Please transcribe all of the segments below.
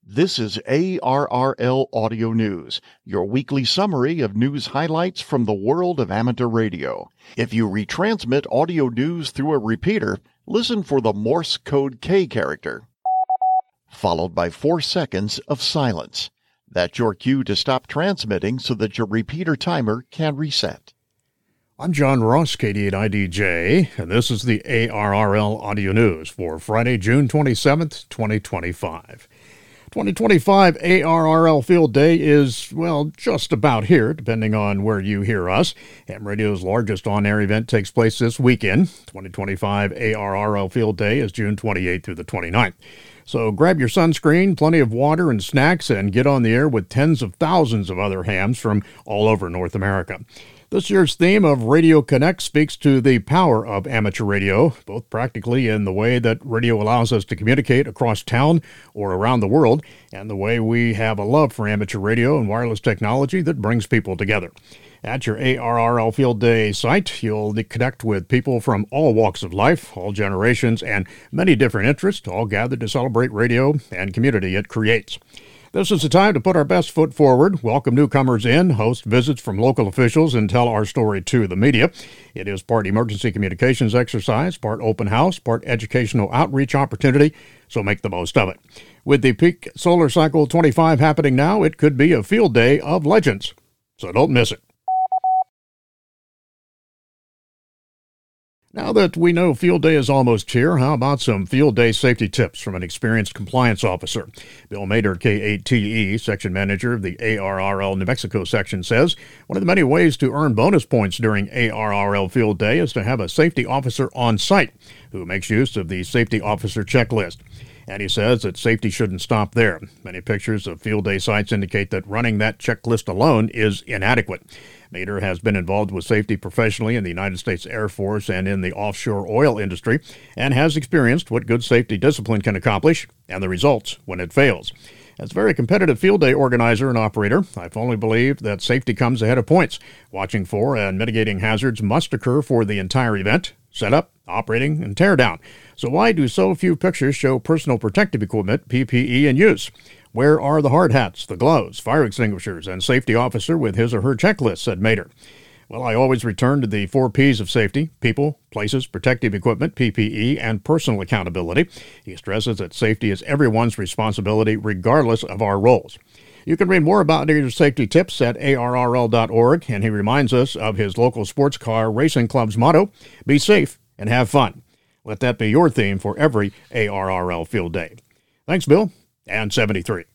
This is ARRL Audio News, your weekly summary of news highlights from the world of amateur radio. If you retransmit audio news through a repeater, listen for the Morse code K character, followed by 4 seconds of silence. That's your cue to stop transmitting so that your repeater timer can reset. I'm John Ross, KD8IDJ, and this is the ARRL Audio News for Friday, June 27th, 2025. 2025 ARRL Field Day is, well, just about here, depending on where you hear us. Ham Radio's largest on-air event takes place this weekend. 2025 ARRL Field Day is June 28th through the 29th. So grab your sunscreen, plenty of water and snacks, and get on the air with tens of thousands of other hams from all over North America. This year's theme of Radio Connect speaks to the power of amateur radio, both practically in the way that radio allows us to communicate across town or around the world, and the way we have a love for amateur radio and wireless technology that brings people together. At your ARRL Field Day site, you'll connect with people from all walks of life, all generations, and many different interests, all gathered to celebrate radio and community it creates. This is the time to put our best foot forward, welcome newcomers in, host visits from local officials, and tell our story to the media. It is part emergency communications exercise, part open house, part educational outreach opportunity, so make the most of it. With the peak solar cycle 25 happening now, it could be a field day of legends, so don't miss it. Now that we know Field Day is almost here, how about some Field Day safety tips from an experienced compliance officer? Bill Mader, K8TE, Section Manager of the ARRL New Mexico section, says one of the many ways to earn bonus points during ARRL Field Day is to have a safety officer on site who makes use of the safety officer checklist. And he says that safety shouldn't stop there. Many pictures of field day sites indicate that running that checklist alone is inadequate. Mader has been involved with safety professionally in the United States Air Force and in the offshore oil industry, and has experienced what good safety discipline can accomplish and the results when it fails. As a very competitive field day organizer and operator, I firmly believe that safety comes ahead of points. Watching for and mitigating hazards must occur for the entire event, setup, operating, and teardown. So why do so few pictures show personal protective equipment, PPE, in use? Where are the hard hats, the gloves, fire extinguishers, and safety officer with his or her checklist, said Mader. Well, I always return to the 4 Ps of safety: people, places, protective equipment, PPE, and personal accountability. He stresses that safety is everyone's responsibility regardless of our roles. You can read more about your safety tips at arrl.org, and he reminds us of his local sports car racing club's motto: be safe and have fun. Let that be your theme for every ARRL Field Day. Thanks, Bill, and 73.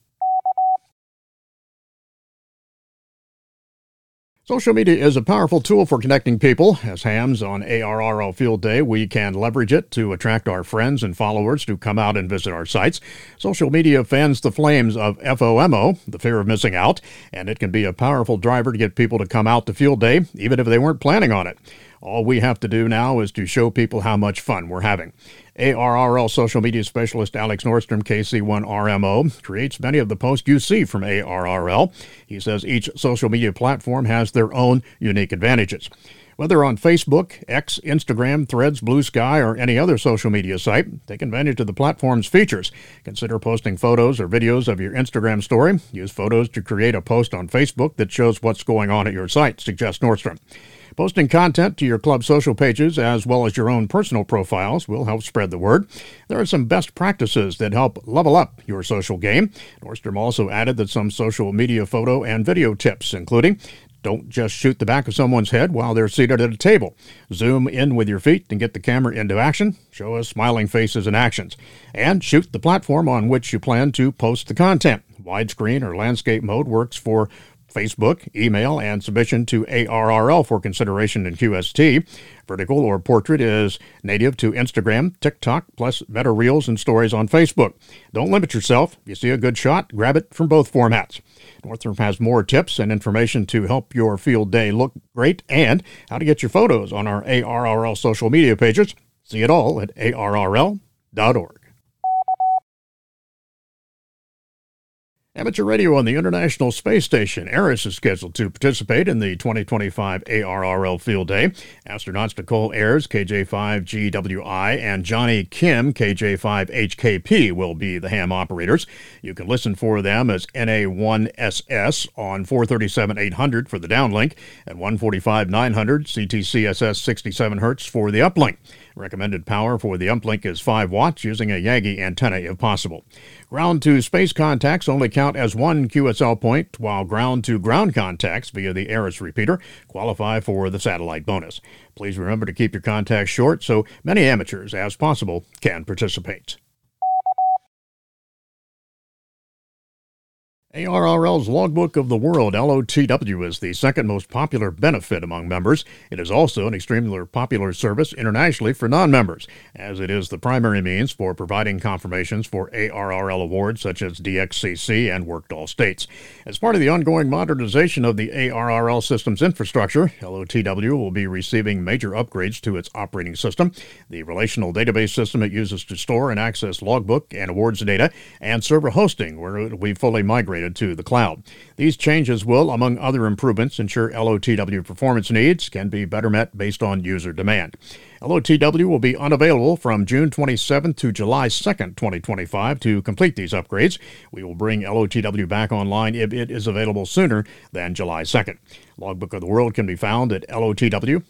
Social media is a powerful tool for connecting people. As hams on ARRL Field Day, we can leverage it to attract our friends and followers to come out and visit our sites. Social media fans the flames of FOMO, the fear of missing out, and it can be a powerful driver to get people to come out to Field Day, even if they weren't planning on it. All we have to do now is to show people how much fun we're having. ARRL social media specialist Alex Nordstrom, KC1RMO, creates many of the posts you see from ARRL. He says each social media platform has their own unique advantages. Whether on Facebook, X, Instagram, Threads, Blue Sky, or any other social media site, take advantage of the platform's features. Consider posting photos or videos of your Instagram story. Use photos to create a post on Facebook that shows what's going on at your site, suggests Nordstrom. Posting content to your club social pages as well as your own personal profiles will help spread the word. There are some best practices that help level up your social game. Nordstrom also added that some social media photo and video tips, including: don't just shoot the back of someone's head while they're seated at a table. Zoom in with your feet and get the camera into action. Show us smiling faces and actions. And shoot the platform on which you plan to post the content. Widescreen or landscape mode works for Facebook, email, and submission to ARRL for consideration in QST. Vertical or portrait is native to Instagram, TikTok, plus Meta Reels and stories on Facebook. Don't limit yourself. If you see a good shot, grab it from both formats. Northrop has more tips and information to help your field day look great and how to get your photos on our ARRL social media pages. See it all at arrl.org. Amateur radio on the International Space Station. Eris is scheduled to participate in the 2025 ARRL Field Day. Astronauts Nicole Ayers, KJ5GWI, and Johnny Kim, KJ5HKP, will be the ham operators. You can listen for them as NA1SS on 437-800 for the downlink and 145-900 CTCSS 67 Hz for the uplink. Recommended power for the uplink is 5 watts using a Yagi antenna if possible. Ground-to-space contacts only count as one QSL point, while ground-to-ground contacts via the Eris repeater qualify for the satellite bonus. Please remember to keep your contacts short so many amateurs as possible can participate. ARRL's Logbook of the World, LOTW, is the second most popular benefit among members. It is also an extremely popular service internationally for non-members, as it is the primary means for providing confirmations for ARRL awards such as DXCC and Worked All States. As part of the ongoing modernization of the ARRL system's infrastructure, LOTW will be receiving major upgrades to its operating system, the relational database system it uses to store and access logbook and awards data, and server hosting, where it will be fully migrated to the cloud. These changes will, among other improvements, ensure LOTW performance needs can be better met based on user demand. LOTW will be unavailable from June 27th to July 2nd, 2025 to complete these upgrades. We will bring LOTW back online if it is available sooner than July 2nd. Logbook of the World can be found at lotw.arrl.org.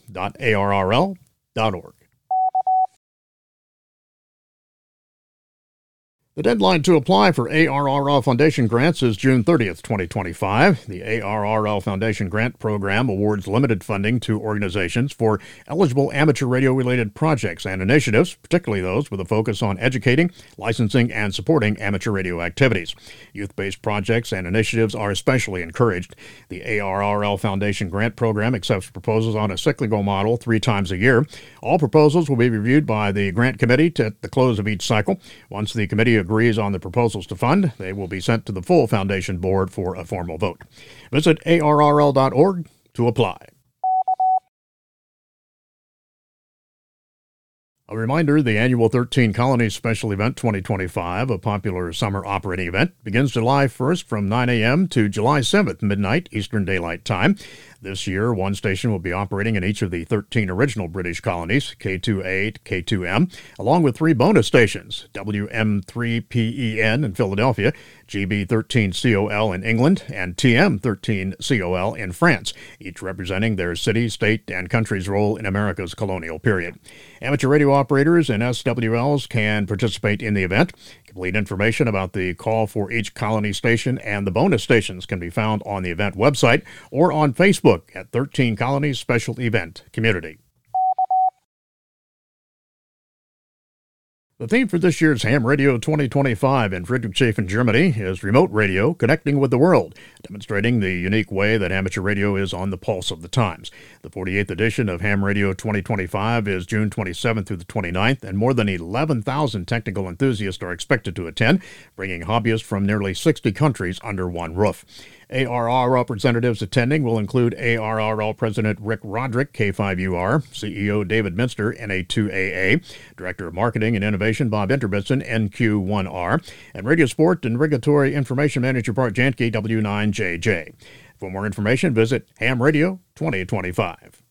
The deadline to apply for ARRL Foundation grants is June 30th, 2025. The ARRL Foundation Grant Program awards limited funding to organizations for eligible amateur radio-related projects and initiatives, particularly those with a focus on educating, licensing, and supporting amateur radio activities. Youth-based projects and initiatives are especially encouraged. The ARRL Foundation Grant Program accepts proposals on a cyclical model 3 times a year. All proposals will be reviewed by the grant committee at the close of each cycle. Once the committee agrees on the proposals to fund, they will be sent to the full foundation board for a formal vote. Visit arrl.org to apply. A reminder, the annual 13 Colonies Special Event 2025, a popular summer operating event, begins July 1st from 9 a.m. to July 7th, midnight, Eastern Daylight Time. This year, one station will be operating in each of the 13 original British colonies, K2A to K2M, along with 3 bonus stations, WM3PEN in Philadelphia, GB13COL in England, and TM13COL in France, each representing their city, state, and country's role in America's colonial period. Amateur radio operators and SWLs can participate in the event. Complete information about the call for each colony station and the bonus stations can be found on the event website or on Facebook at 13 Colonies Special Event Community. The theme for this year's Ham Radio 2025 in Friedrichshafen, Germany is Remote Radio, Connecting with the World, demonstrating the unique way that amateur radio is on the pulse of the times. The 48th edition of Ham Radio 2025 is June 27th through the 29th, and more than 11,000 technical enthusiasts are expected to attend, bringing hobbyists from nearly 60 countries under one roof. ARRL representatives attending will include ARRL President Rick Roderick, K5UR, CEO David Minster, NA2AA, Director of Marketing and Innovation Bob Interbitson, NQ1R, and Radio Sport and Regulatory Information Manager Bart Janke, W9JJ. For more information, visit Ham Radio 2025.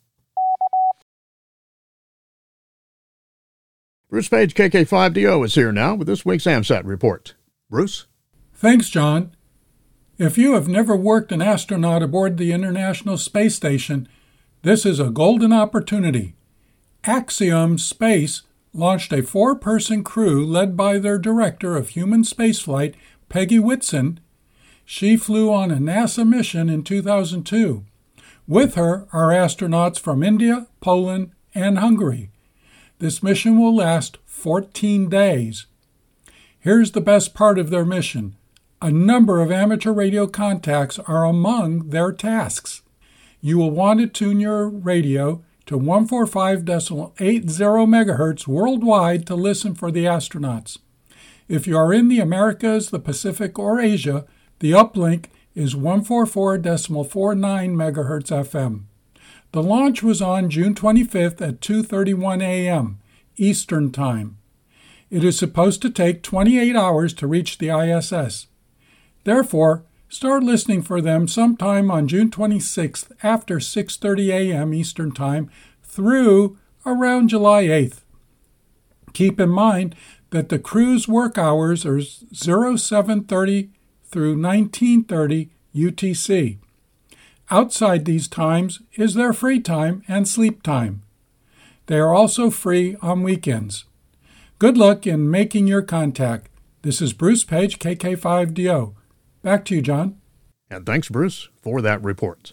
Bruce Page, KK5DO, is here now with this week's AMSAT report. Bruce? Thanks, John. If you have never worked an astronaut aboard the International Space Station, this is a golden opportunity. Axiom Space launched a 4-person crew led by their director of human spaceflight, Peggy Whitson. She flew on a NASA mission in 2002. With her are astronauts from India, Poland, and Hungary. This mission will last 14 days. Here's the best part of their mission. A number of amateur radio contacts are among their tasks. You will want to tune your radio to 145.80 MHz worldwide to listen for the astronauts. If you are in the Americas, the Pacific, or Asia, the uplink is 144.49 MHz FM. The launch was on June 25th at 2:31 a.m. Eastern Time. It is supposed to take 28 hours to reach the ISS. Therefore, start listening for them sometime on June 26th after 6:30 a.m. Eastern Time through around July 8th. Keep in mind that the crew's work hours are 0730 through 1930 UTC. Outside these times is their free time and sleep time. They are also free on weekends. Good luck in making your contact. This is Bruce Page, KK5DO. Back to you, John. And thanks, Bruce, for that report.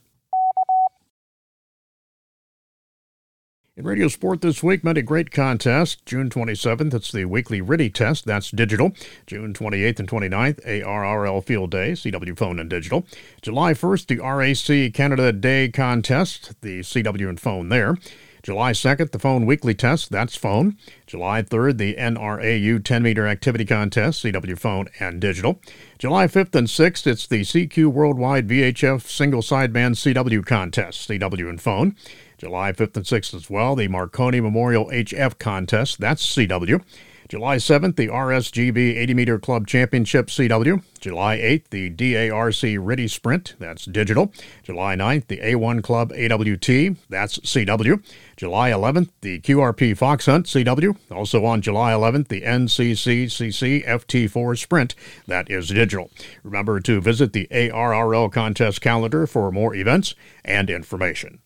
In radio sport this week, many great contests. June 27th, it's the weekly RTTY test. That's digital. June 28th and 29th, ARRL Field Day, CW Phone and Digital. July 1st, the RAC Canada Day Contest, the CW and Phone there. July 2nd, the Phone Weekly Test, that's phone. July 3rd, the NRAU 10-meter activity contest, CW Phone and Digital. July 5th and 6th, it's the CQ Worldwide VHF Single Sideband CW contest, CW and Phone. July 5th and 6th as well, the Marconi Memorial HF contest, that's CW. July 7th, the RSGB 80-meter Club Championship, CW. July 8th, the DARC RTTY Sprint, that's digital. July 9th, the A1 Club AWT, that's CW. July 11th, the QRP Fox Hunt, CW. Also on July 11th, the NCCCC FT4 Sprint, that is digital. Remember to visit the ARRL contest calendar for more events and information.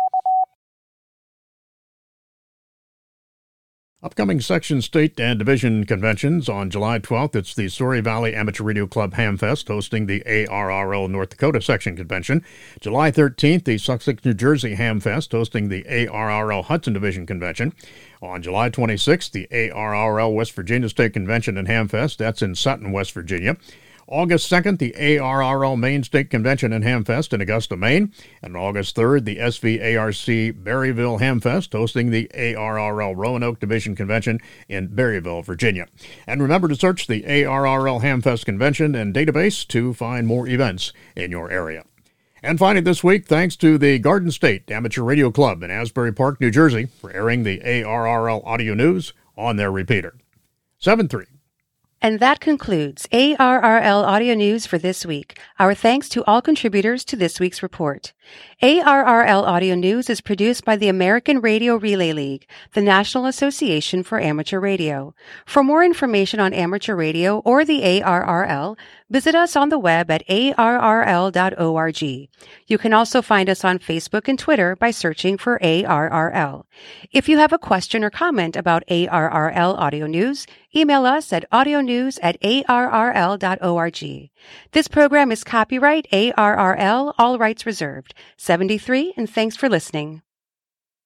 Upcoming section, state, and division conventions. On July 12th, it's the Story Valley Amateur Radio Club Hamfest hosting the ARRL North Dakota Section Convention. July 13th, the Sussex, New Jersey Hamfest hosting the ARRL Hudson Division Convention. On July 26th, the ARRL West Virginia State Convention and Hamfest. That's in Sutton, West Virginia. August 2nd, the ARRL Maine State Convention and Hamfest in Augusta, Maine. And August 3rd, the SVARC Berryville Hamfest hosting the ARRL Roanoke Division Convention in Berryville, Virginia. And remember to search the ARRL Hamfest Convention and database to find more events in your area. And finally this week, thanks to the Garden State Amateur Radio Club in Asbury Park, New Jersey, for airing the ARRL audio news on their repeater. 7-3. And that concludes ARRL Audio News for this week. Our thanks to all contributors to this week's report. ARRL Audio News is produced by the American Radio Relay League, the National Association for Amateur Radio. For more information on amateur radio or the ARRL, visit us on the web at arrl.org. You can also find us on Facebook and Twitter by searching for ARRL. If you have a question or comment about ARRL Audio News, email us at audionews@arrl.org. This program is copyright ARRL, all rights reserved. 73, and thanks for listening.